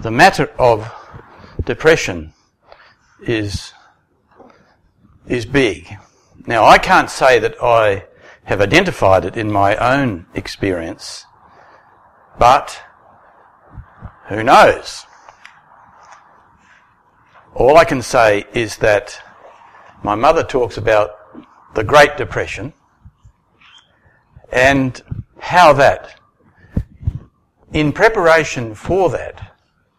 the matter of depression is big. Now, I can't say that I have identified it in my own experience, but who knows? All I can say is that my mother talks about the Great Depression and how that, in preparation for that,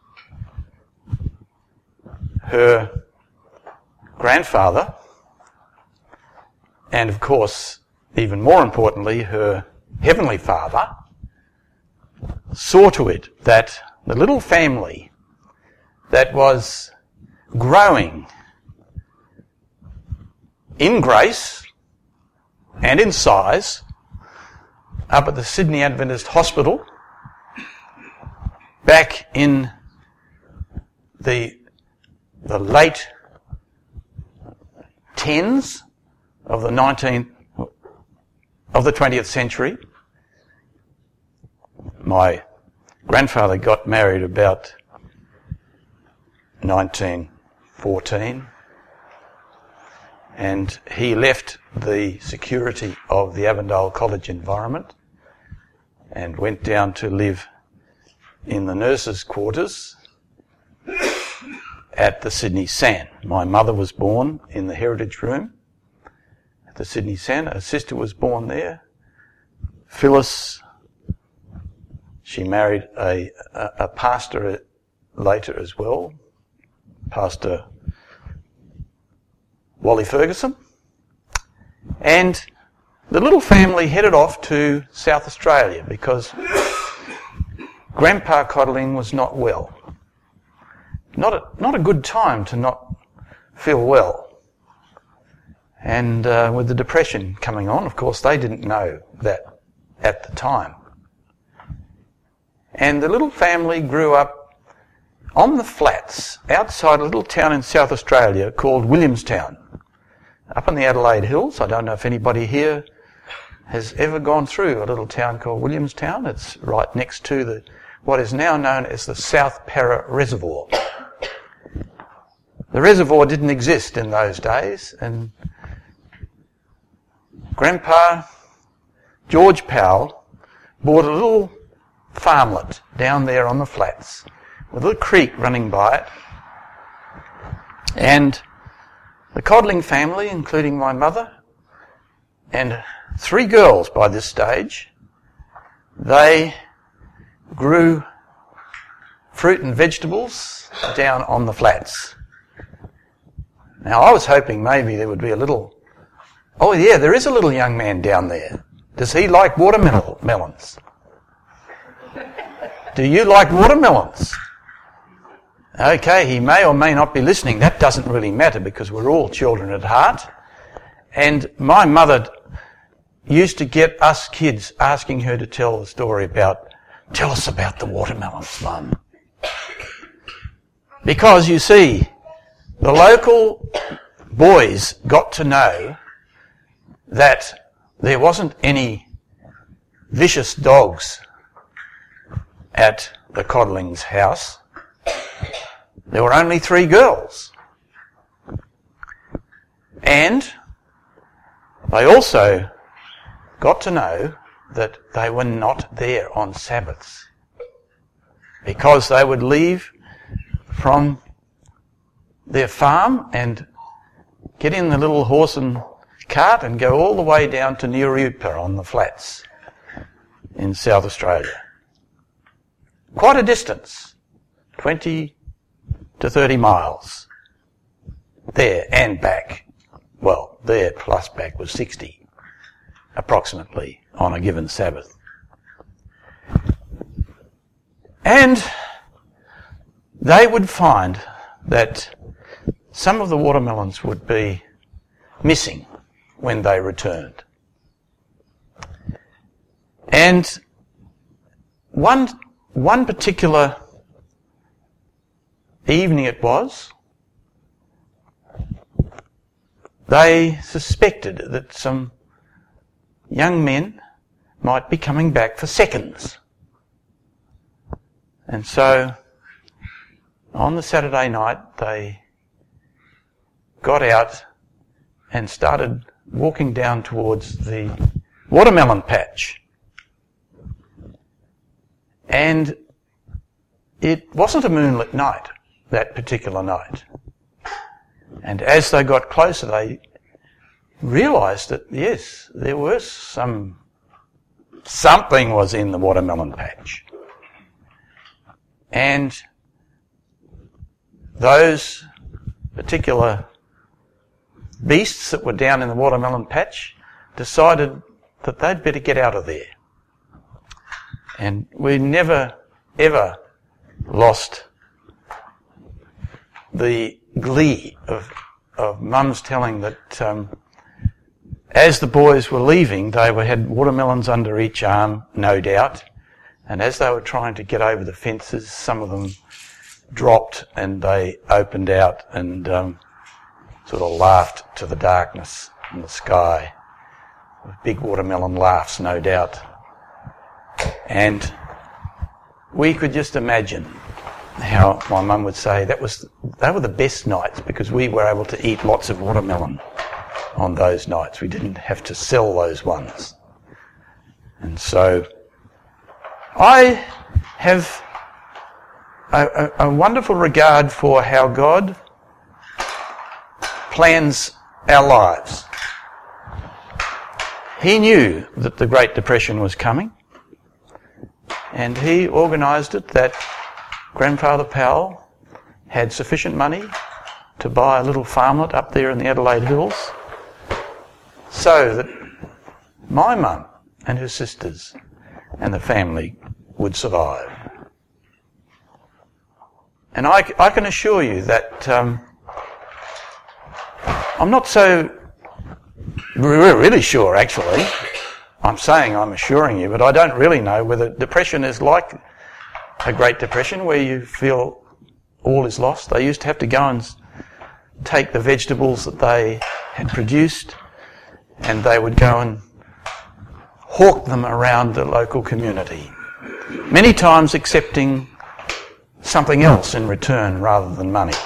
her grandfather, and of course, even more importantly, her Heavenly Father, saw to it that the little family that was growing in grace and in size up at the Sydney Adventist Hospital back in the late 10s of the 20th century. My grandfather got married about 1914, and he left the security of the Avondale College environment and went down to live in the nurses' quarters at the Sydney San. My mother was born in the Heritage Room at the Sydney San. Her sister was born there. Phyllis, she married a pastor later as well, Pastor Wally Ferguson. And the little family headed off to South Australia because Grandpa Codling was not well. Not a good time to not feel well. And with the depression coming on, of course, they didn't know that at the time. And the little family grew up on the flats outside a little town in South Australia called Williamstown, up in the Adelaide Hills. I don't know if anybody here has ever gone through a little town called Williamstown. It's right next to what is now known as the South Parra Reservoir. The reservoir didn't exist in those days, and Grandpa George Powell bought a little farmlet down there on the flats with a little creek running by it. And the Codling family, including my mother and 3 girls by this stage, they grew fruit and vegetables down on the flats. Now, I was hoping maybe there would be a little... Oh, yeah, there is a little young man down there. Does he like watermelons? Do you like watermelons? Okay, he may or may not be listening. That doesn't really matter because we're all children at heart. And my mother used to get us kids asking her to tell the story tell us about the watermelons, Mum. Because, you see, the local boys got to know that there wasn't any vicious dogs at the Codling's house. There were only 3 girls. And they also got to know that they were not there on Sabbaths, because they would leave from their farm and get in the little horse and cart and go all the way down to Niurupa on the flats in South Australia. Quite a distance, 20 to 30 miles, there and back. Well, there plus back was 60, approximately, on a given Sabbath. And they would find that some of the watermelons would be missing when they returned. And one particular evening it was, they suspected that some young men might be coming back for seconds. And so on the Saturday night they got out and started walking down towards the watermelon patch. And it wasn't a moonlit night, that particular night. And as they got closer, they realised that, yes, there was something was in the watermelon patch. And those particular beasts that were down in the watermelon patch decided that they'd better get out of there. And we never, ever lost the glee of mums telling that as the boys were leaving, they had watermelons under each arm, no doubt, and as they were trying to get over the fences, some of them dropped and they opened out and sort of laughed to the darkness in the sky. Big watermelon laughs, no doubt. And we could just imagine how my mum would say they were the best nights because we were able to eat lots of watermelon on those nights. We didn't have to sell those ones. And so I have a wonderful regard for how God plans our lives. He knew that the Great Depression was coming, and he organised it that Grandfather Powell had sufficient money to buy a little farmlet up there in the Adelaide Hills so that my mum and her sisters and the family would survive. And I can assure you that I'm not so really sure, actually. I'm saying I'm assuring you, but I don't really know whether depression is like a Great Depression where you feel all is lost. They used to have to go and take the vegetables that they had produced and they would go and hawk them around the local community, many times accepting something else in return rather than money.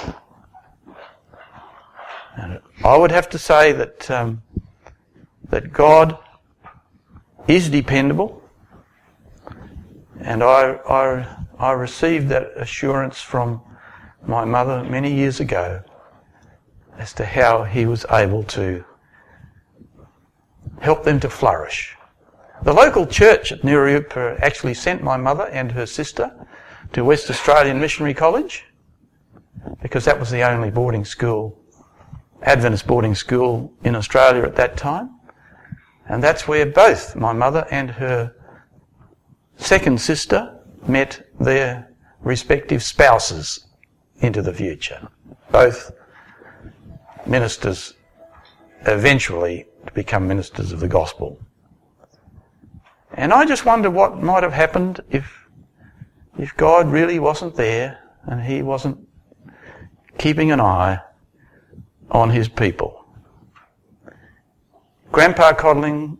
And I would have to say that that God is dependable, and I received that assurance from my mother many years ago as to how he was able to help them to flourish. The local church at Nurayupa actually sent my mother and her sister to West Australian Missionary College because that was the only boarding school, Adventist boarding school in Australia at that time. And that's where both my mother and her second sister met their respective spouses into the future. Both ministers eventually to become ministers of the gospel. And I just wonder what might have happened if God really wasn't there and he wasn't keeping an eye on his people. Grandpa Codling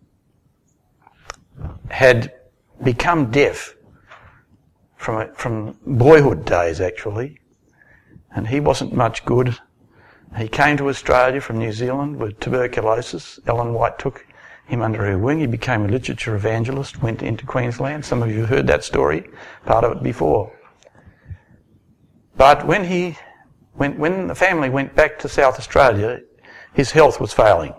had become deaf from boyhood days, actually, and he wasn't much good. He came to Australia from New Zealand with tuberculosis. Ellen White took him under her wing. He became a literature evangelist, went into Queensland. Some of you have heard that story, part of it before. But when the family went back to South Australia, his health was failing.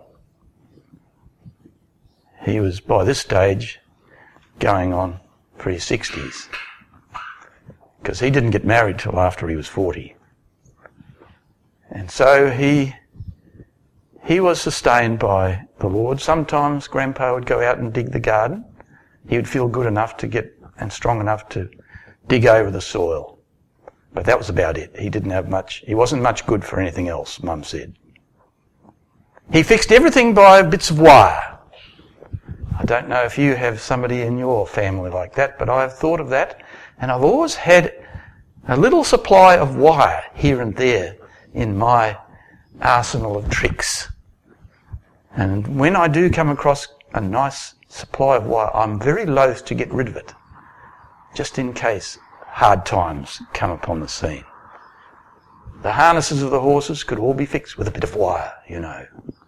He was, by this stage, going on for his 60s, because he didn't get married till after he was 40. And so he was sustained by the Lord. Sometimes Grandpa would go out and dig the garden. He would feel good enough to get and strong enough to dig over the soil. But that was about it. He didn't have much. He wasn't much good for anything else, Mum said. He fixed everything by bits of wire. I don't know if you have somebody in your family like that, but I've thought of that, and I've always had a little supply of wire here and there in my arsenal of tricks. And when I do come across a nice supply of wire, I'm very loath to get rid of it, just in case hard times come upon the scene. The harnesses of the horses could all be fixed with a bit of wire, you know.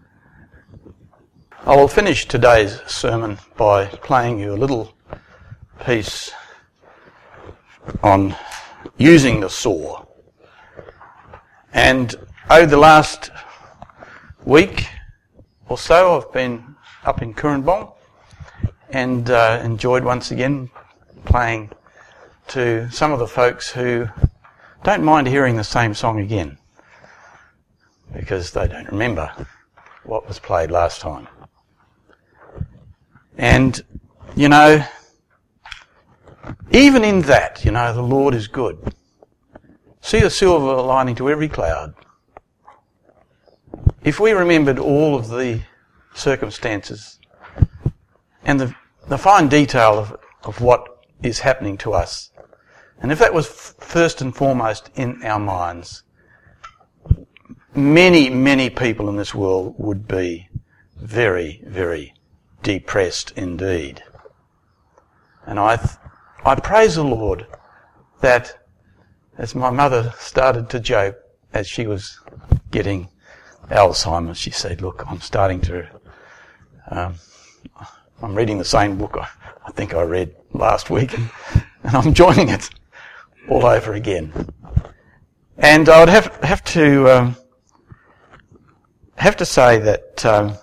I will finish today's sermon by playing you a little piece on using the saw. And over the last week or so, I've been up in Kurrambong and enjoyed once again playing to some of the folks who don't mind hearing the same song again because they don't remember what was played last time. And, you know, even in that, you know, the Lord is good. See the silver lining to every cloud. If we remembered all of the circumstances and the fine detail of what is happening to us, and if that was first and foremost in our minds, many, many people in this world would be very, very depressed indeed. And I praise the Lord that, as my mother started to joke as she was getting Alzheimer's, she said, look, I'm starting to, I'm reading the same book I think I read last week, and I'm joining it all over again. And I would have to say that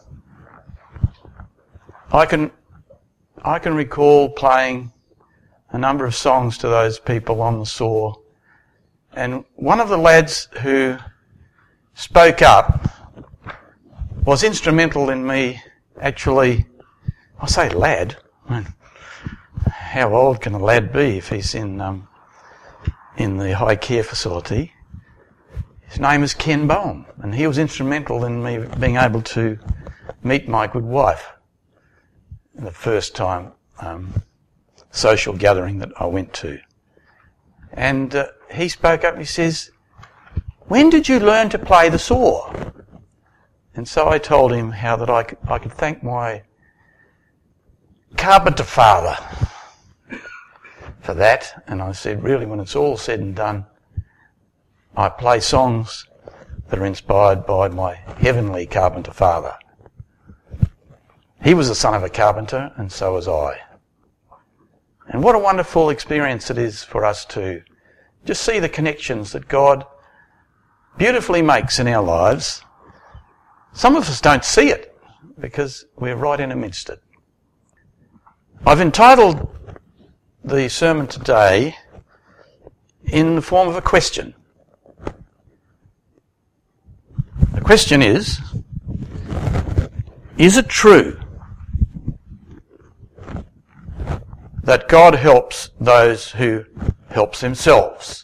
I can recall playing a number of songs to those people on the saw, and one of the lads who spoke up was instrumental in me actually. I say lad. How old can a lad be if he's in the high care facility? His name is Ken Bowen, and he was instrumental in me being able to meet my good wife the first time social gathering that I went to. And he spoke up and he says, when did you learn to play the saw? And so I told him how that I could thank my carpenter father for that. And I said, really, when it's all said and done, I play songs that are inspired by my heavenly carpenter father. He was the son of a carpenter, and so was I. And what a wonderful experience it is for us to just see the connections that God beautifully makes in our lives. Some of us don't see it because we're right in amidst it. I've entitled the sermon today in the form of a question. The question is it true that God helps those who help themselves?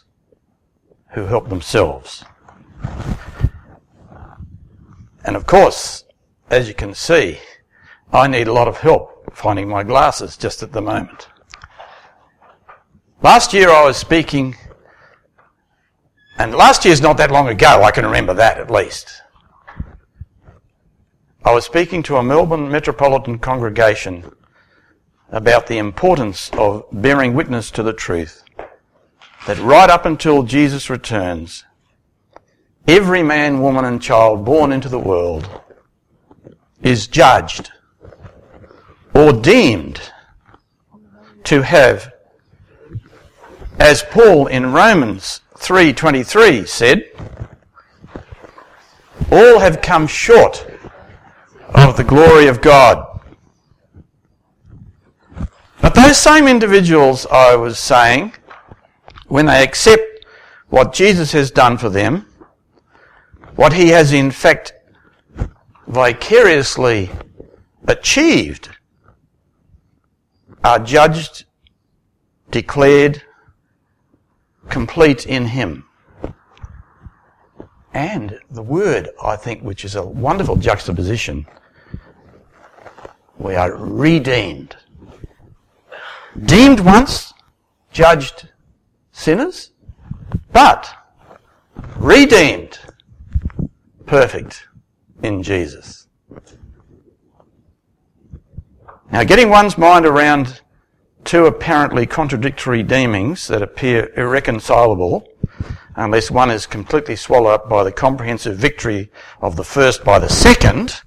And of course, as you can see, I need a lot of help finding my glasses just at the moment. Last year I was speaking, and last year's not that long ago, I can remember that at least. I was speaking to a Melbourne metropolitan congregation about the importance of bearing witness to the truth that right up until Jesus returns, every man, woman and child born into the world is judged or deemed to have, as Paul in Romans 3:23 said, all have come short of the glory of God. But those same individuals, I was saying, when they accept what Jesus has done for them, what he has in fact vicariously achieved, are judged, declared complete in him. And the word, I think, which is a wonderful juxtaposition, we are redeemed. Deemed once, judged sinners, but redeemed, perfect in Jesus. Now, getting one's mind around two apparently contradictory deemings that appear irreconcilable unless one is completely swallowed up by the comprehensive victory of the first by the second,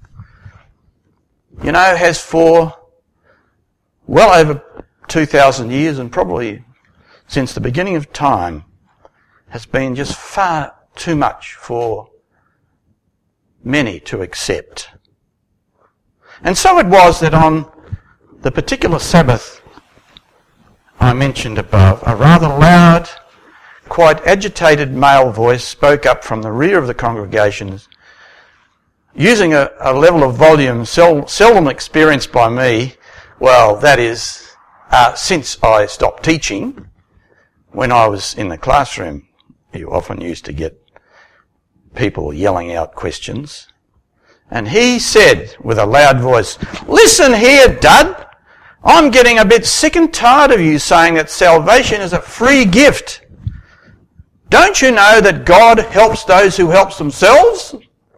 has for well over 2,000 years, and probably since the beginning of time, has been just far too much for many to accept. And so it was that on the particular Sabbath I mentioned above, a rather loud, quite agitated male voice spoke up from the rear of the congregations, using a level of volume seldom experienced by me. Well, that is, since I stopped teaching. When I was in the classroom, you often used to get people yelling out questions. And he said with a loud voice, "Listen here, dud. I'm getting a bit sick and tired of you saying that salvation is a free gift. Don't you know that God helps those who help themselves?"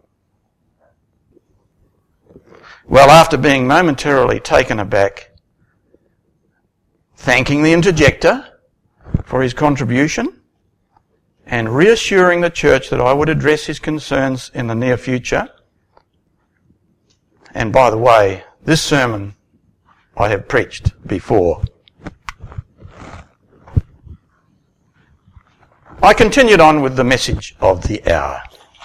Well, after being momentarily taken aback, thanking the interjector for his contribution and reassuring the church that I would address his concerns in the near future. And by the way, this sermon I have preached before. I continued on with the message of the hour.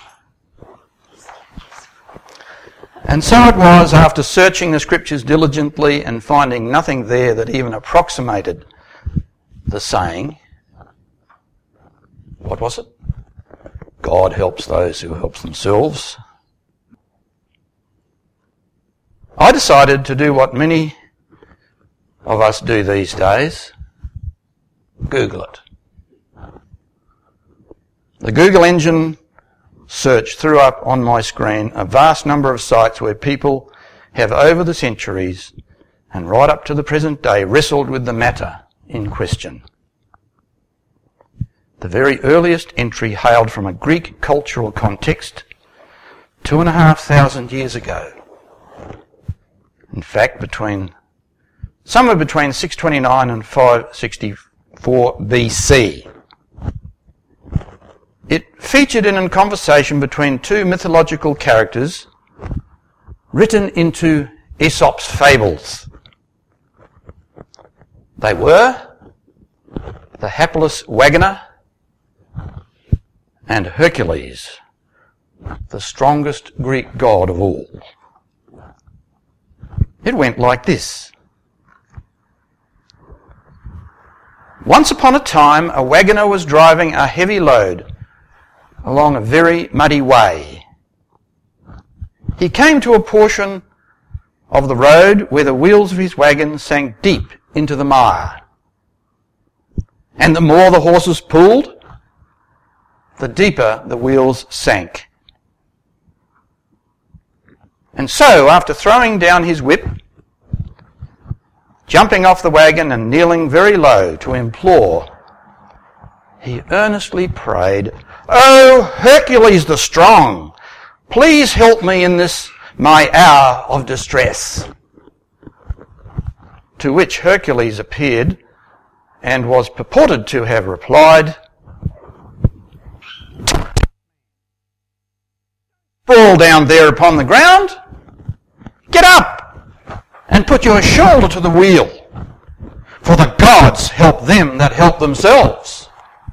And so it was, after searching the scriptures diligently and finding nothing there that even approximated the saying, what was it? God helps those who help themselves. I decided to do what many of us do these days, Google it. The Google engine search threw up on my screen a vast number of sites where people have over the centuries and right up to the present day wrestled with the matter in question. The very earliest entry hailed from a Greek cultural context 2,500 years ago. In fact, somewhere between 629 and 564 BC. It featured in a conversation between two mythological characters written into Aesop's fables. They were the hapless wagoner and Hercules, the strongest Greek god of all. It went like this. Once upon a time, a wagoner was driving a heavy load along a very muddy way. He came to a portion of the road where the wheels of his wagon sank deep into the mire. And the more the horses pulled, the deeper the wheels sank. And so, after throwing down his whip, jumping off the wagon and kneeling very low to implore, he earnestly prayed, "Oh, Hercules the strong, please help me in this my hour of distress." To which Hercules appeared and was purported to have replied, "Fall down there upon the ground. Get up and put your shoulder to the wheel, for the gods help them that help themselves."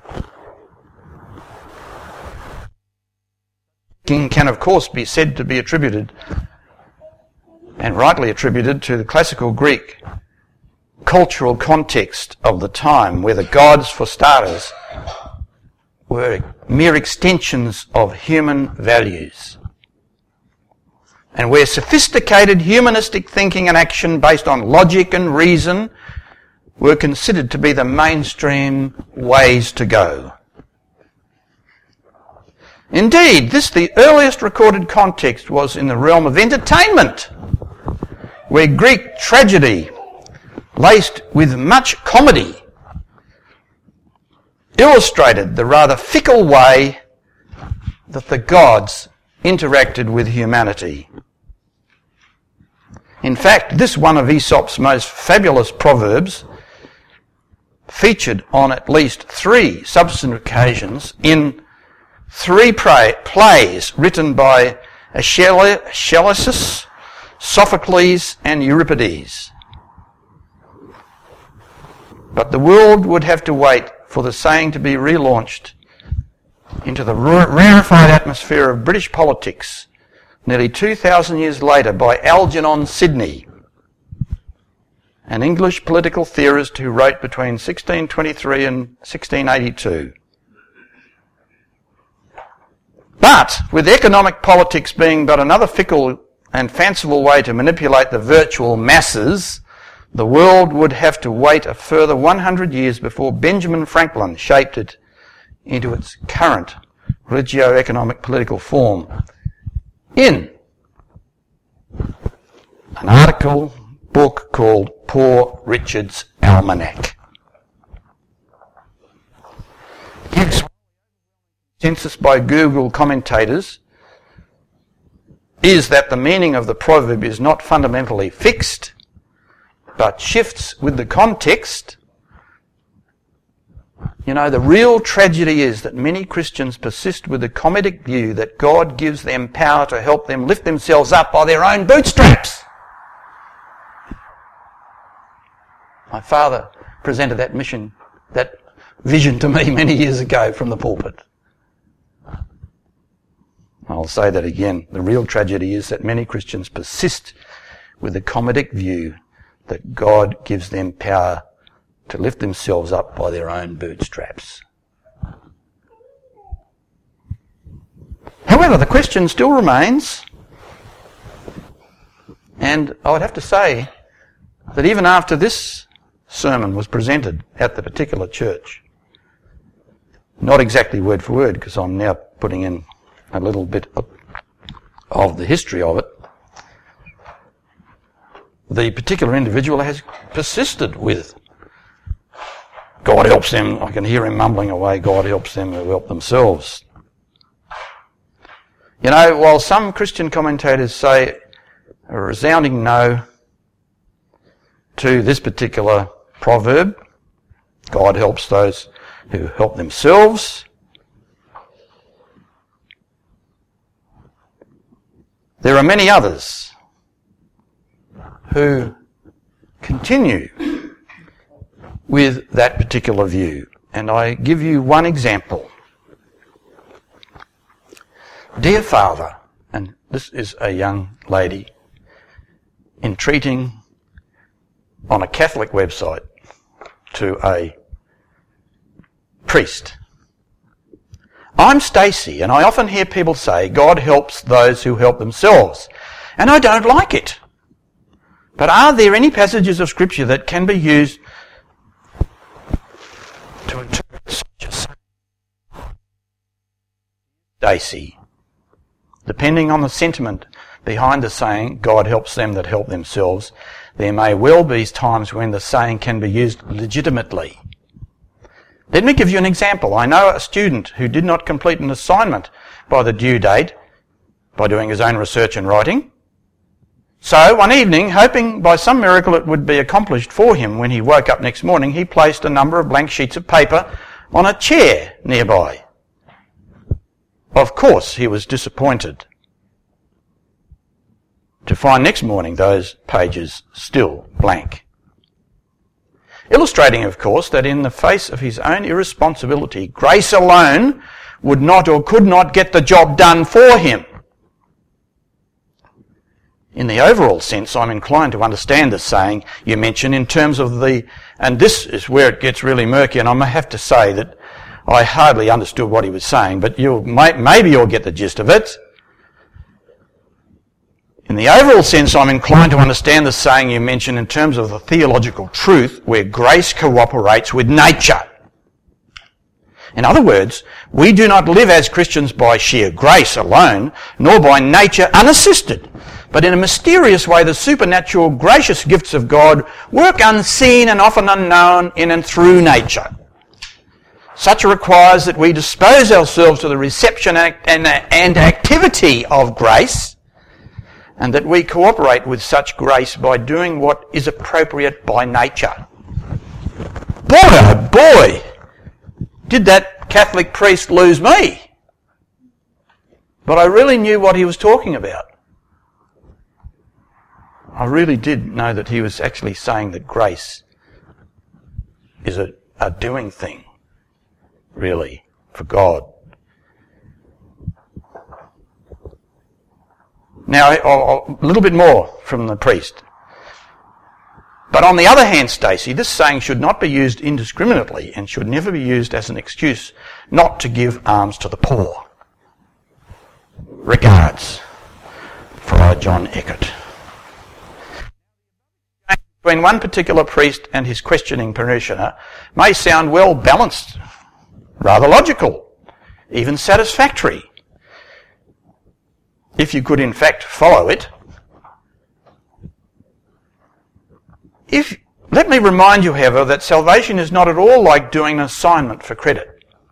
King can of course be said to be attributed, and rightly attributed, to the classical Greek cultural context of the time, where the gods, for starters, were mere extensions of human values, and where sophisticated humanistic thinking and action based on logic and reason were considered to be the mainstream ways to go. Indeed, the earliest recorded context was in the realm of entertainment, where Greek tragedy, laced with much comedy, illustrated the rather fickle way that the gods interacted with humanity. In fact, this one of Aesop's most fabulous proverbs featured on at least 3 subsequent occasions in 3 plays written by Aeschylus, Sophocles and Euripides. But the world would have to wait for the saying to be relaunched into the rarefied atmosphere of British politics nearly 2,000 years later by Algernon Sidney, an English political theorist who wrote between 1623 and 1682. But, with economic politics being but another fickle and fanciful way to manipulate the virtual masses, the world would have to wait a further 100 years before Benjamin Franklin shaped it into its current religio-economic political form in an book called Poor Richard's Almanac. Yes, consensus by Google commentators is that the meaning of the proverb is not fundamentally fixed, but shifts with the context. You know, the real tragedy is that many Christians persist with the comedic view that God gives them power to help them lift themselves up by their own bootstraps. My father presented that vision to me many years ago from the pulpit. I'll say that again. The real tragedy is that many Christians persist with the comedic view that God gives them power to lift themselves up by their own bootstraps. However, the question still remains, and I would have to say that even after this sermon was presented at the particular church, not exactly word for word, because I'm now putting in a little bit of the history of it, the particular individual has persisted with God helps them. I can hear him mumbling away, God helps them who help themselves. You know, while some Christian commentators say a resounding no to this particular proverb, God helps those who help themselves, there are many others who continue with that particular view. And I give you one example. Dear Father, and this is a young lady entreating on a Catholic website to a priest. I'm Stacey, and I often hear people say God helps those who help themselves, and I don't like it. But are there any passages of Scripture that can be used to interpret such a saying? Stacey, depending on the sentiment behind the saying, God helps them that help themselves, there may well be times when the saying can be used legitimately. Let me give you an example. I know a student who did not complete an assignment by the due date by doing his own research and writing. So one evening, hoping by some miracle it would be accomplished for him when he woke up next morning, he placed a number of blank sheets of paper on a chair nearby. Of course, he was disappointed to find next morning those pages still blank. Illustrating, of course, that in the face of his own irresponsibility, grace alone would not or could not get the job done for him. In the overall sense, I'm inclined to understand the saying you mention in terms of and this is where it gets really murky, and I may have to say that I hardly understood what he was saying, but maybe you'll get the gist of it. In the overall sense, I'm inclined to understand the saying you mention in terms of the theological truth where grace cooperates with nature. In other words, we do not live as Christians by sheer grace alone, nor by nature unassisted, but in a mysterious way the supernatural gracious gifts of God work unseen and often unknown in and through nature. Such requires that we dispose ourselves to the reception and activity of grace, and that we cooperate with such grace by doing what is appropriate by nature. boy, oh boy, did that Catholic priest lose me. But I really knew what he was talking about. I really did know that he was actually saying that grace is a doing thing, really, for God. Now, a little bit more from the priest. But on the other hand, Stacey, this saying should not be used indiscriminately and should never be used as an excuse not to give alms to the poor. Regards, Friar John Eckert. Between one particular priest and his questioning parishioner may sound well balanced, rather logical, even satisfactory, if you could in fact follow it. Let me remind you, however, that salvation is not at all like doing an assignment for credit.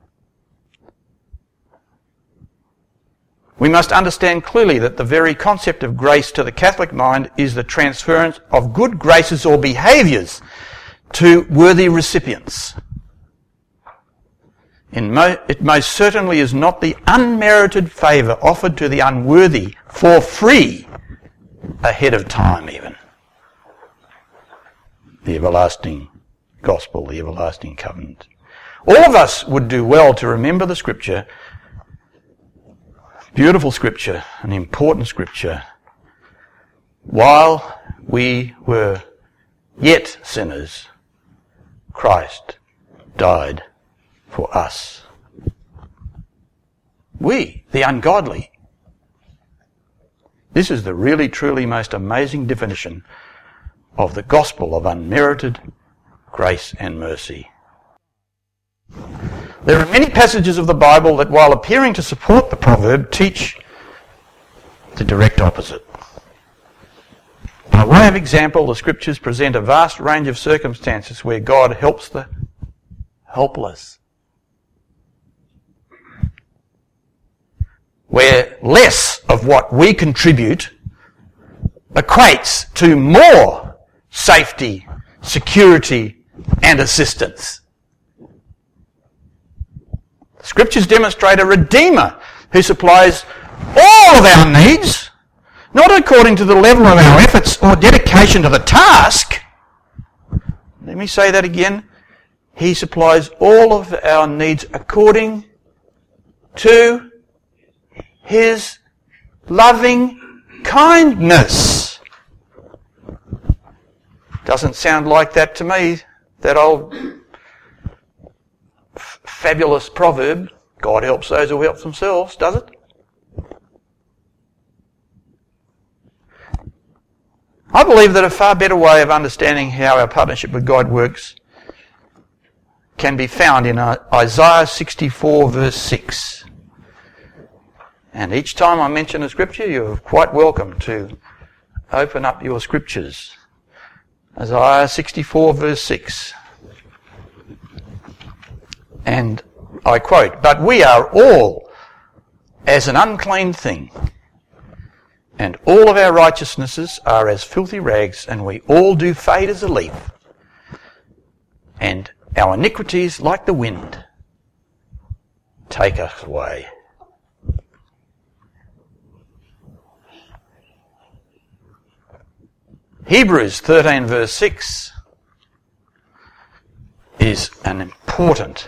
We must understand clearly that the very concept of grace to the Catholic mind is the transference of good graces or behaviours to worthy recipients. It most certainly is not the unmerited favour offered to the unworthy for free ahead of time even. The everlasting gospel, the everlasting covenant. All of us would do well to remember the scripture, beautiful scripture, an important scripture. While we were yet sinners, Christ died for us. We, the ungodly. This is the really, truly most amazing definition of the gospel of unmerited grace and mercy. There are many passages of the Bible that, while appearing to support the proverb, teach the direct opposite. By way of example, the scriptures present a vast range of circumstances where God helps the helpless, where less of what we contribute equates to more safety, security, and assistance. The scriptures demonstrate a Redeemer who supplies all of our needs, not according to the level of our efforts or dedication to the task. Let me say that again. He supplies all of our needs according to his loving kindness. Doesn't sound like that to me, that old fabulous proverb, God helps those who help themselves, does it? I believe that a far better way of understanding how our partnership with God works can be found in Isaiah 64 verse 6. And each time I mention a scripture, you're quite welcome to open up your scriptures. Isaiah 64 verse 6. And I quote, "But we are all as an unclean thing, and all of our righteousnesses are as filthy rags, and we all do fade as a leaf, and our iniquities, like the wind, take us away." Hebrews 13 verse 6 is an important,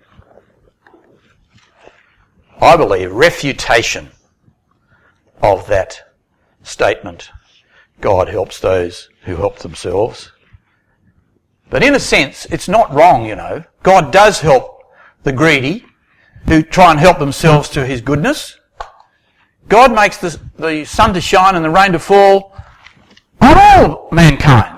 I believe, refutation of that statement. God helps those who help themselves. But in a sense, it's not wrong, you know. God does help the greedy who try and help themselves to his goodness. God makes the sun to shine and the rain to fall on all mankind.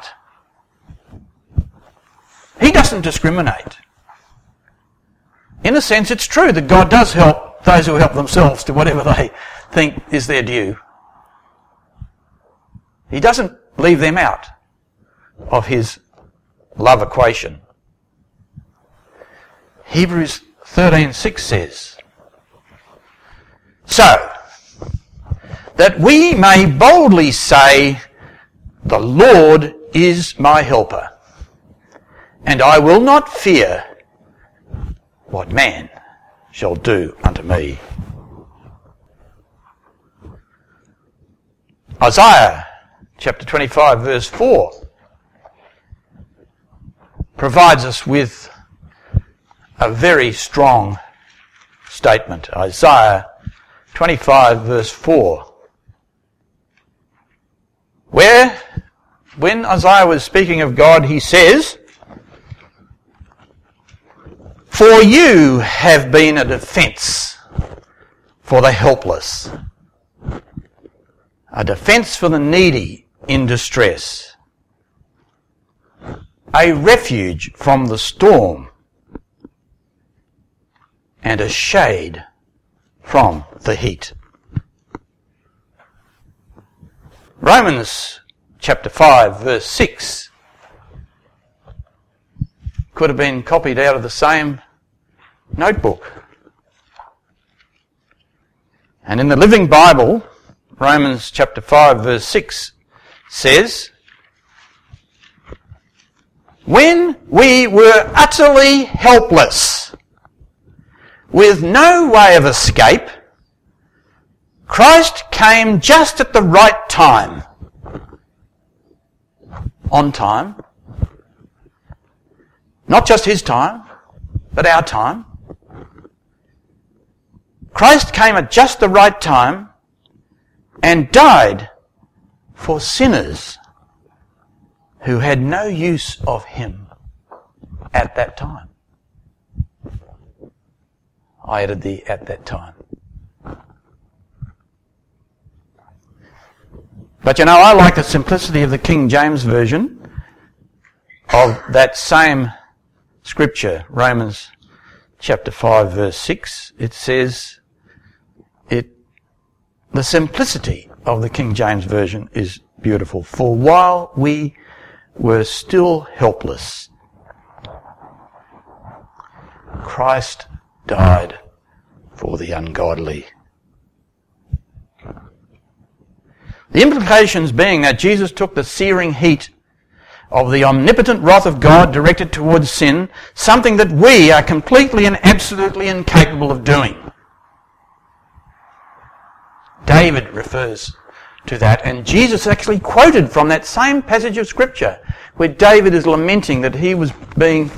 He doesn't discriminate. In a sense, it's true that God does help those who help themselves to whatever they think is their due. He doesn't leave them out of his love equation. Hebrews 13:6 says, "So that we may boldly say, the Lord is my helper, and I will not fear what man shall do unto me. Isaiah chapter 25 verse 4 provides us with a very strong statement. Isaiah 25 verse 4. Where, when Isaiah was speaking of God, he says, "For you have been a defence for the helpless, a defence for the needy in distress, a refuge from the storm, and a shade from the heat." Romans chapter 5 verse 6 could have been copied out of the same notebook. And in the Living Bible, Romans chapter 5 verse 6 says, "When we were utterly helpless, with no way of escape, Christ came just at the right time." On time. Not just his time, but our time. Christ came at just the right time and died for sinners who had no use of him at that time. I added the "at that time." But you know, I like the simplicity of the King James Version of that same scripture, Romans chapter 5 verse 6. It says, the simplicity of the King James Version is beautiful. "For while we were still helpless, Christ died for the ungodly." The implications being that Jesus took the searing heat of the omnipotent wrath of God directed towards sin, something that we are completely and absolutely incapable of doing. David refers to that, and Jesus actually quoted from that same passage of Scripture where David is lamenting that he was being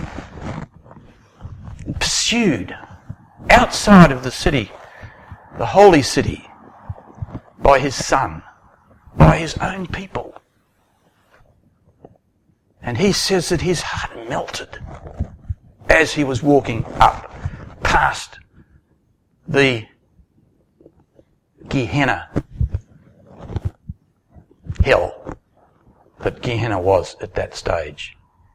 pursued outside of the city, the holy city, by his son, by his own people. And he says that his heart melted as he was walking up past the Gehenna, hell that Gehenna was at that stage.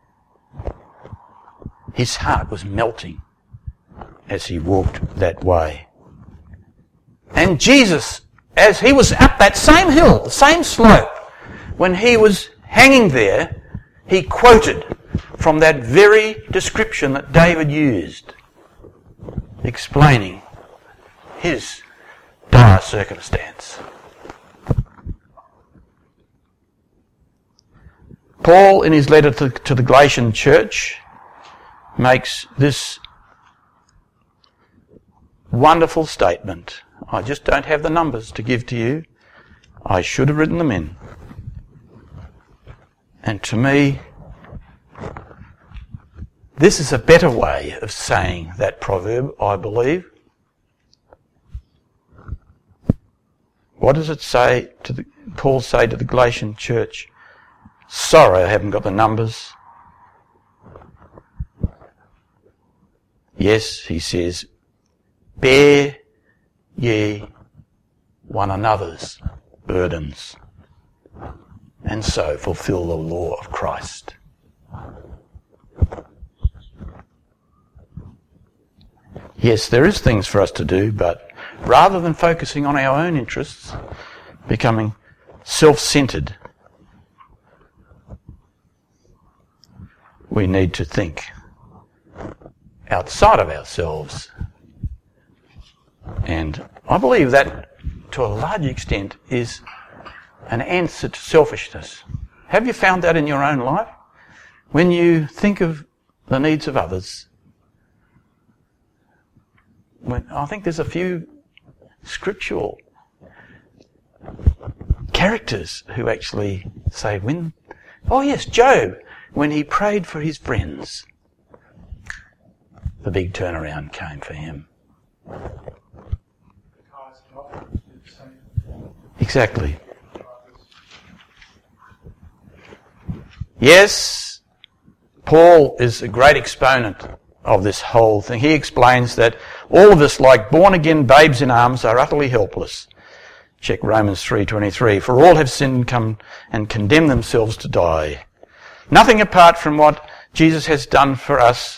His heart was melting as he walked that way. And Jesus, as he was up that same hill, the same slope, when he was hanging there, he quoted from that very description that David used, explaining his dire circumstance. Paul, in his letter to the Galatian church, makes this wonderful statement. I just don't have the numbers to give to you. I should have written them in. And to me, this is a better way of saying that proverb, I believe. What does it say Paul say to the Galatian church? Sorry, I haven't got the numbers. Yes, he says, bear ye one another's burdens, and so fulfill the law of Christ. Yes, there is things for us to do, but rather than focusing on our own interests, becoming self-centered, we need to think outside of ourselves. And I believe that, to a large extent, is an answer to selfishness. Have you found that in your own life? When you think of the needs of others. I think there's a few scriptural characters who actually say Job, when he prayed for his friends, the big turnaround came for him. Exactly. Yes, Paul is a great exponent of this whole thing. He explains that all of us, like born-again babes in arms, are utterly helpless. Check Romans 3:23. For all have sinned and come and condemn themselves to die. Nothing apart from what Jesus has done for us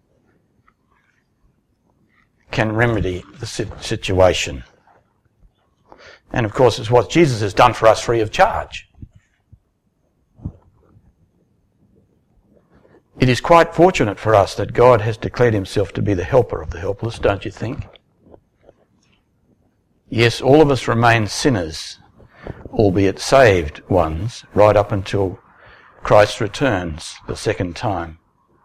can remedy the situation. And of course, it's what Jesus has done for us free of charge. It is quite fortunate for us that God has declared himself to be the helper of the helpless, don't you think? Yes, all of us remain sinners, albeit saved ones, right up until Christ returns the second time.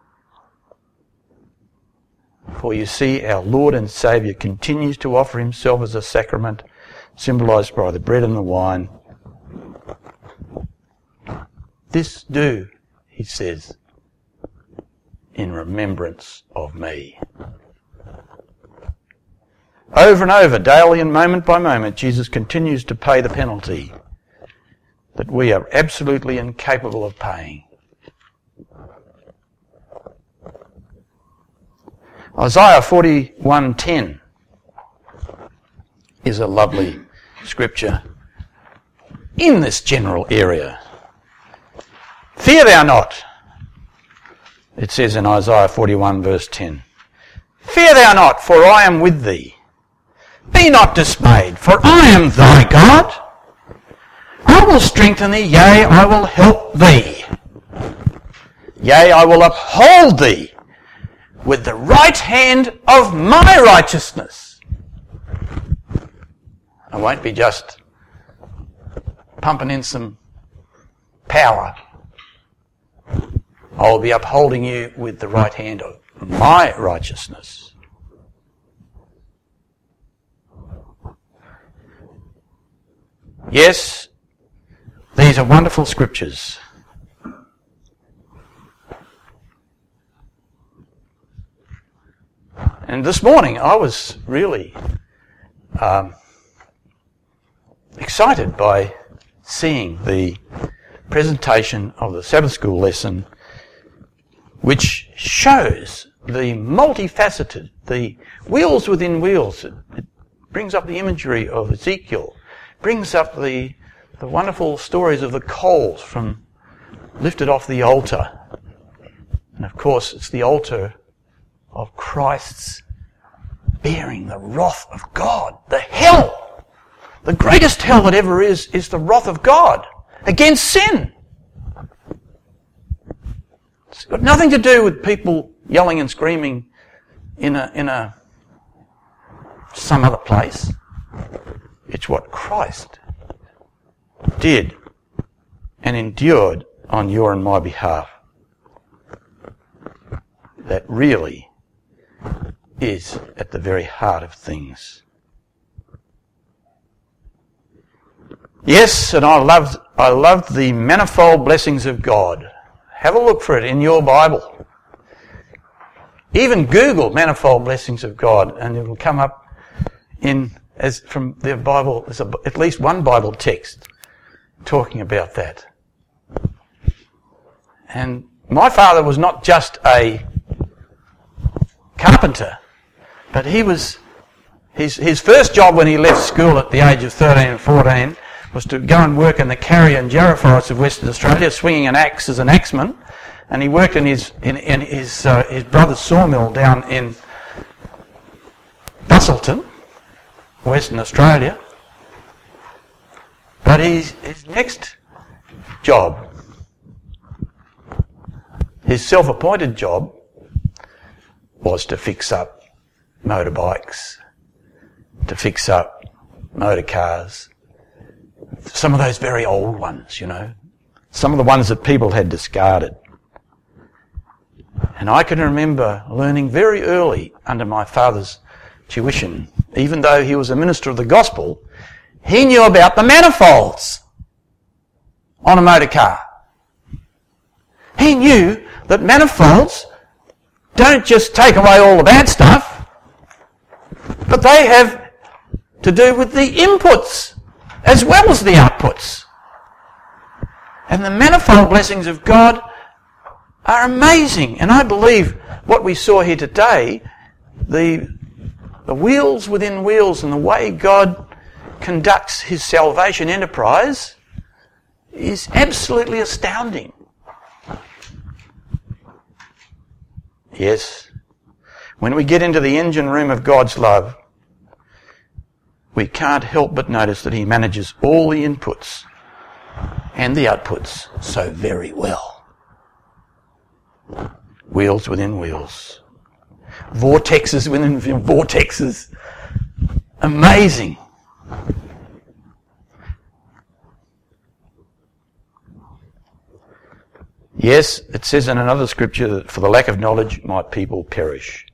For you see, our Lord and Saviour continues to offer himself as a sacrament, symbolised by the bread and the wine. This do, he says, in remembrance of me. Over and over, daily and moment by moment, Jesus continues to pay the penalty that we are absolutely incapable of paying. Isaiah 41:10 is a lovely scripture in this general area. Fear thou not, it says in Isaiah 41 verse 10. Fear thou not, for I am with thee. Be not dismayed, for I am thy God. I will strengthen thee, yea, I will help thee. Yea, I will uphold thee with the right hand of my righteousness. I won't be just pumping in some power. I will be upholding you with the right hand of my righteousness. Yes, these are wonderful scriptures. And this morning I was really excited by seeing the presentation of the Sabbath school lesson, which shows the multifaceted, the wheels within wheels. It brings up the imagery of Ezekiel, brings up the wonderful stories of the coals from lifted off the altar. And of course, it's the altar of Christ's bearing the wrath of God. The hell, the greatest hell that ever is the wrath of God against sin. It's got nothing to do with people yelling and screaming in some other place. It's what Christ did and endured on your and my behalf that really is at the very heart of things. Yes, and I loved the manifold blessings of God. Have a look for it in your Bible. Even Google manifold blessings of God and it will come up from the Bible. There's at least one Bible text talking about that. And my father was not just a carpenter, but he was his first job when he left school at the age of 13 and 14 was to go and work in the Carrier and Jarrah forests of Western Australia, swinging an axe as an axeman, and he worked in his brother's sawmill down in Busselton, Western Australia. But his next job, his self-appointed job, was to fix up motorbikes, to fix up motor cars, some of those very old ones, some of the ones that people had discarded. And I can remember learning very early under my father's tuition, even though he was a minister of the gospel, he knew about the manifolds on a motor car. He knew that manifolds don't just take away all the bad stuff, but they have to do with the inputs as well as the outputs. And the manifold blessings of God are amazing. And I believe what we saw here today, the wheels within wheels and the way God conducts his salvation enterprise is absolutely astounding. Yes, when we get into the engine room of God's love, we can't help but notice that he manages all the inputs and the outputs so very well. Wheels within wheels. Vortexes within vortexes. Amazing. Yes, it says in another scripture that for the lack of knowledge my people perish.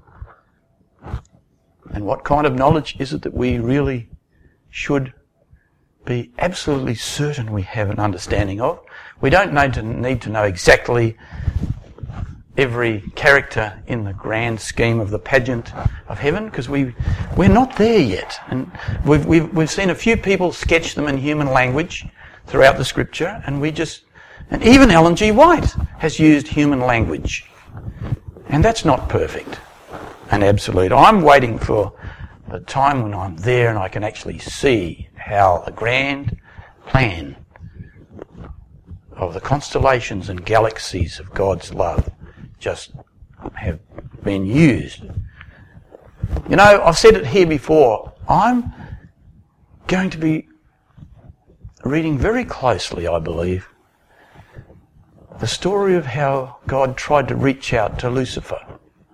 And what kind of knowledge is it that we really should be absolutely certain we have an understanding of? We don't need to know exactly every character in the grand scheme of the pageant of heaven, because we're not there yet. And we've seen a few people sketch them in human language throughout the scripture, and even Ellen G. White has used human language. And that's not perfect and absolute. I'm waiting for the time when I'm there and I can actually see how the grand plan of the constellations and galaxies of God's love just have been used. You know, I've said it here before, I'm going to be reading very closely, I believe, the story of how God tried to reach out to Lucifer.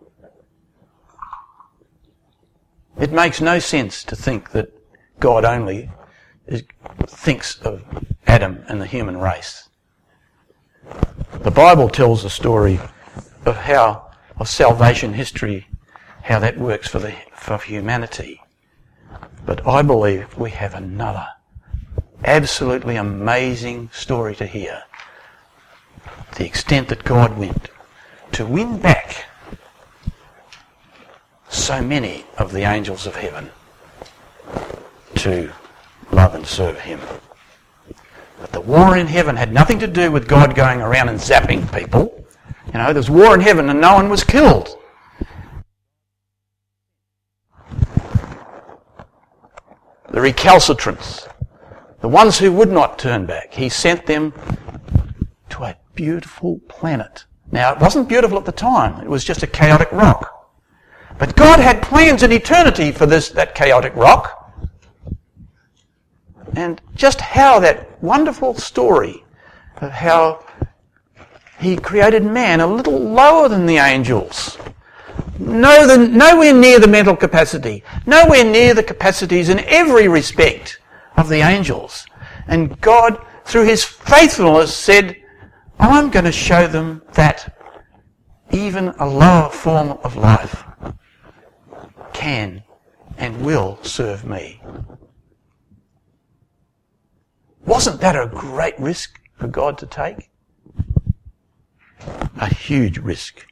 It makes no sense to think that God only thinks of Adam and the human race. The Bible tells the story of salvation history, how that works for humanity. But I believe we have another absolutely amazing story to hear. The extent that God went to win back so many of the angels of heaven to love and serve him. But the war in heaven had nothing to do with God going around and zapping people. You know, there's war in heaven and no one was killed. The recalcitrants, the ones who would not turn back, he sent them to a beautiful planet. Now, it wasn't beautiful at the time. It was just a chaotic rock. But God had plans in eternity for that chaotic rock. And just how that wonderful story of how he created man a little lower than the angels. Nowhere near the mental capacity. Nowhere near the capacities in every respect of the angels. And God, through his faithfulness, said, I'm going to show them that even a lower form of life can and will serve me. Wasn't that a great risk for God to take? A huge risk.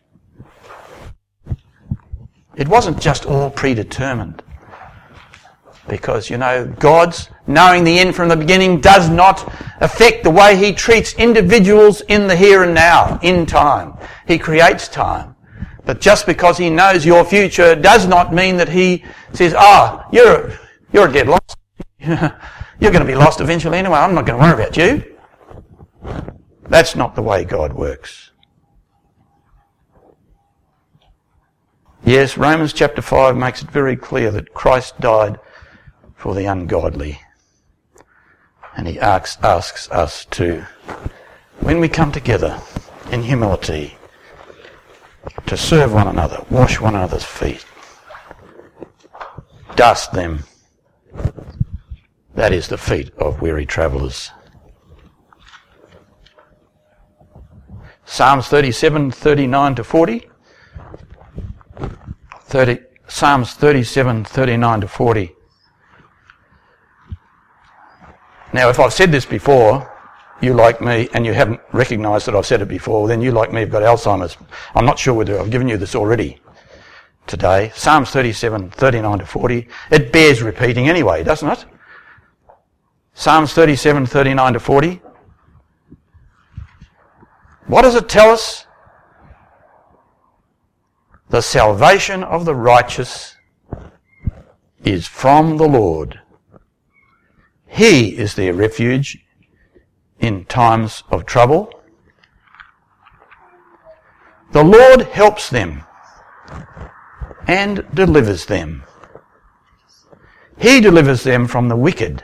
It wasn't just all predetermined. Because, you know, God's knowing the end from the beginning does not affect the way he treats individuals in the here and now, in time. He creates time. But just because he knows your future does not mean that he says, you're a dead loss. You're going to be lost eventually anyway. I'm not going to worry about you. That's not the way God works. Yes, Romans chapter 5 makes it very clear that Christ died for the ungodly. And he asks us to, when we come together in humility, to serve one another, wash one another's feet, dust them. That is the feet of weary travellers. Psalms 37, 39 to 40. Psalms 37, 39 to 40. Now, if I've said this before, you like me, and you haven't recognised that I've said it before, then you like me have got Alzheimer's. I'm not sure whether I've given you this already today. Psalms 37, 39 to 40. It bears repeating anyway, doesn't it? Psalms 37, 39 to 40. What does it tell us? The salvation of the righteous is from the Lord. He is their refuge in times of trouble. The Lord helps them and delivers them. He delivers them from the wicked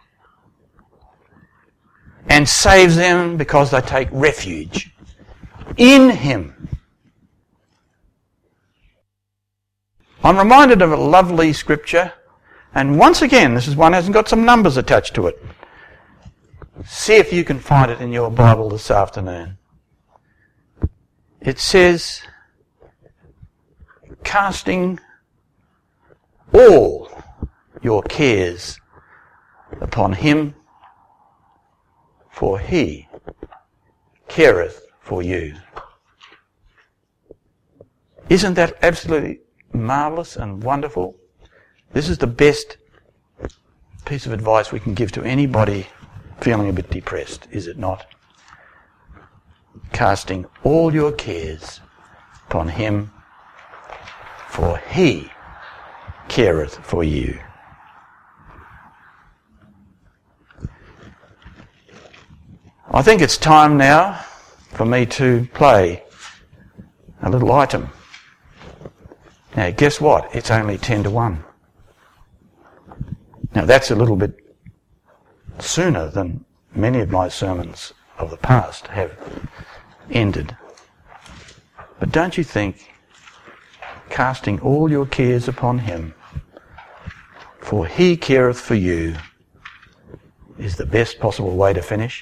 and saves them because they take refuge in Him. I'm reminded of a lovely scripture, and once again, this is one that hasn't got some numbers attached to it. See if you can find it in your Bible this afternoon. It says, casting all your cares upon Him, for He careth for you. Isn't that absolutely marvellous and wonderful? This is the best piece of advice we can give to anybody feeling a bit depressed, is it not? Casting all your cares upon Him, for He careth for you. I think it's time now for me to play a little item. Now, guess what? It's only 10 to 1. Now, that's a little bit sooner than many of my sermons of the past have ended. But don't you think casting all your cares upon Him, for He careth for you, is the best possible way to finish?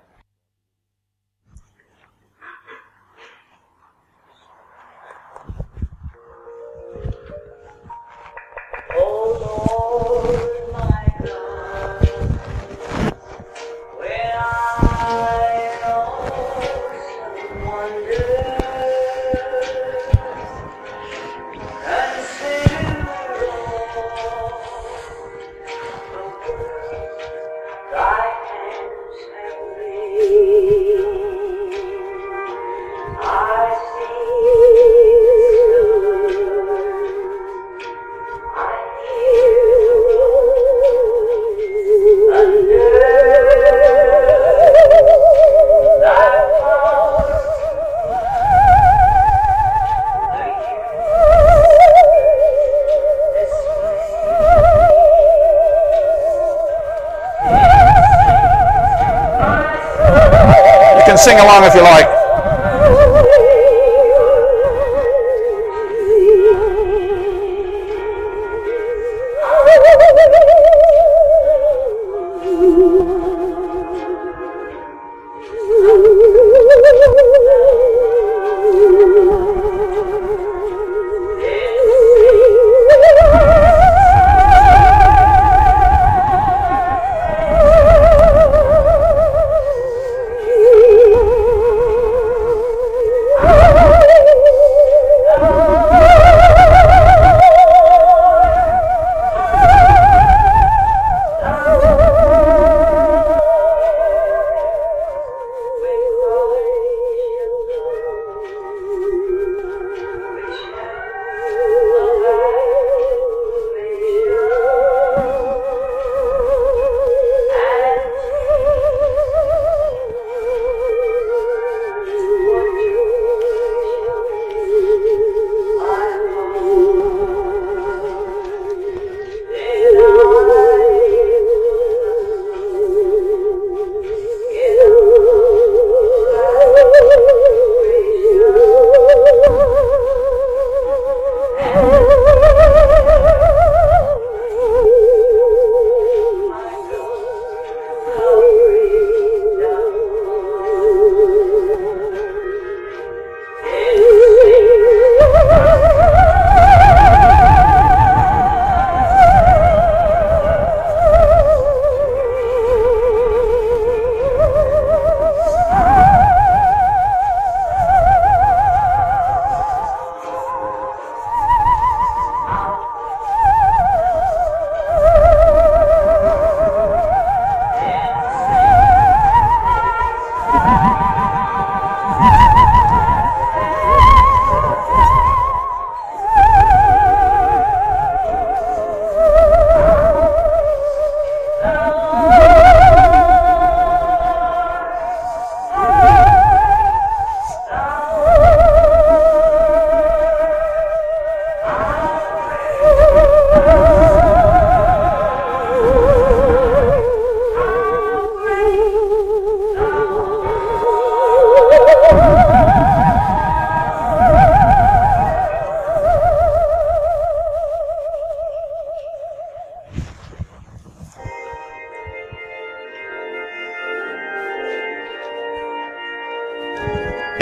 Sing along if you like.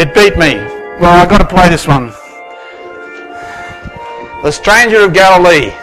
It beat me. Well, I've got to play this one. The Stranger of Galilee.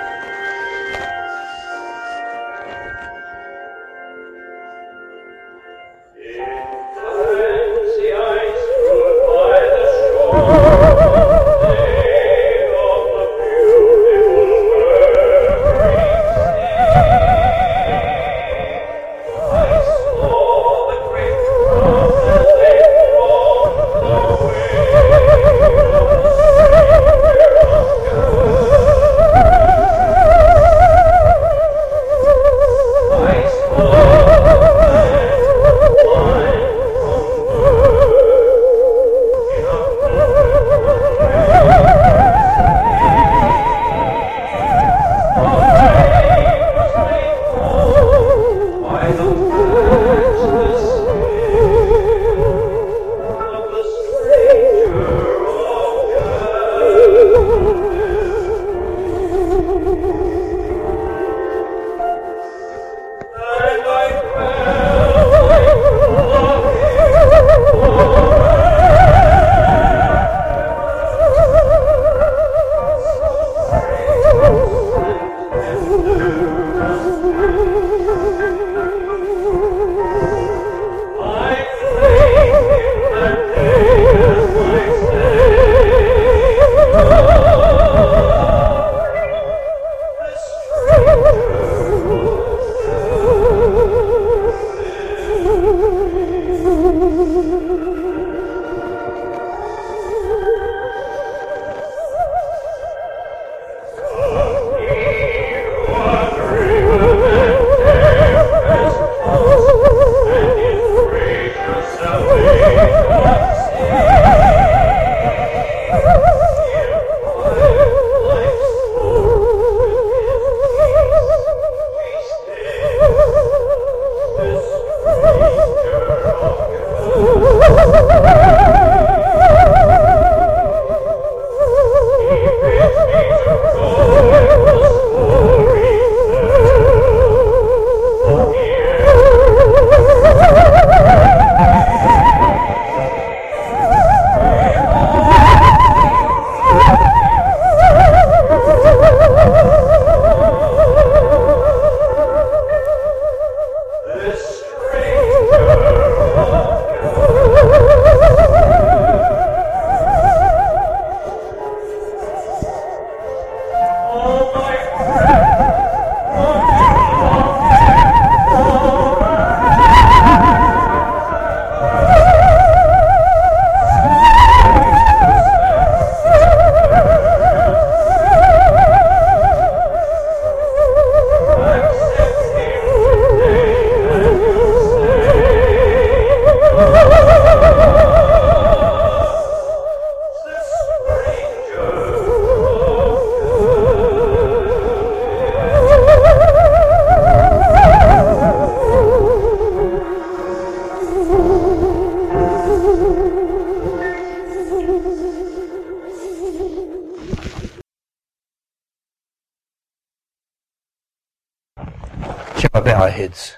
Shall we bow our heads?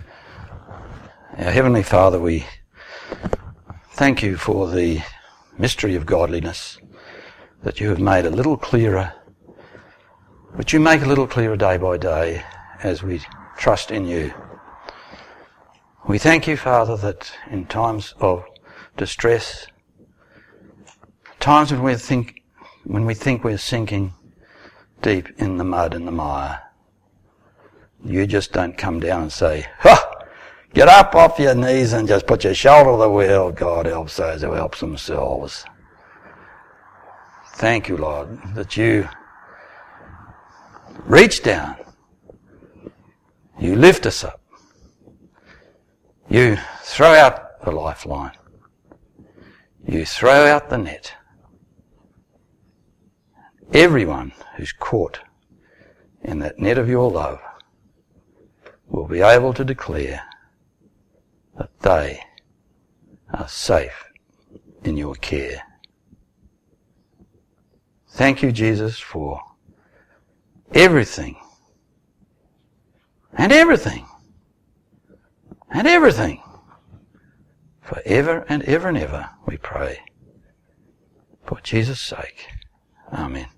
Our Heavenly Father, we thank you for the mystery of godliness that you have made a little clearer, but you make a little clearer day by day as we trust in you. We thank you, Father, that in times of distress, times when we think we're sinking deep in the mud and the mire, you just don't come down and say, "Ha! Get up off your knees and just put your shoulder to the wheel. God helps those who help themselves." Thank you, Lord, that you reach down, you lift us up, you throw out the lifeline, you throw out the net. Everyone who's caught in that net of your love will be able to declare that they are safe in your care. Thank you, Jesus, for everything and everything and everything for ever and ever and ever, we pray. For Jesus' sake. Amen.